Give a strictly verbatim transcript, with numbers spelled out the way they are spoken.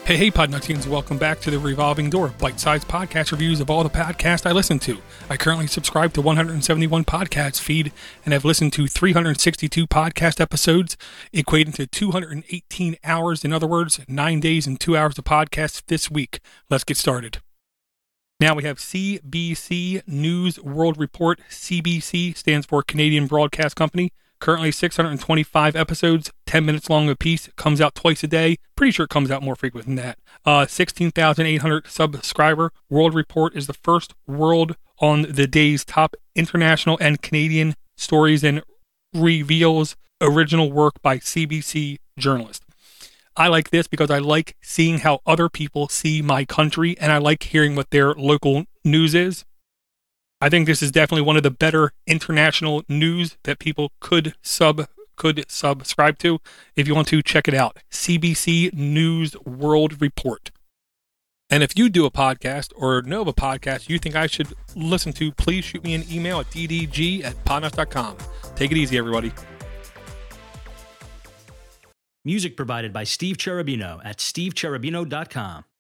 Hey, hey, Podnutsians, welcome back to the Revolving Door, bite-sized podcast reviews of all the podcasts I listen to. I currently subscribe to one hundred seventy-one podcasts feed and have listened to three hundred sixty-two podcast episodes, equating to two hundred eighteen hours. In other words, nine days and two hours of podcasts this week. Let's get started. Now we have C B C News World Report. C B C stands for Canadian Broadcast Company. Currently six hundred twenty-five episodes, ten minutes long a piece, comes out twice a day. Pretty sure it comes out more frequent than that. Uh, sixteen thousand eight hundred subscriber. World Report is the first world on the day's top international and Canadian stories and reveals original work by C B C journalists. I like this because I like seeing how other people see my country, and I like hearing what their local news is. I think this is definitely one of the better international news that people could sub could subscribe to. If you want to, check it out. C B C News World Report. And if you do a podcast or know of a podcast you think I should listen to, please shoot me an email at d d g at podnuts dot com. Take it easy, everybody. Music provided by Steve Cherubino at steve cherubino dot com.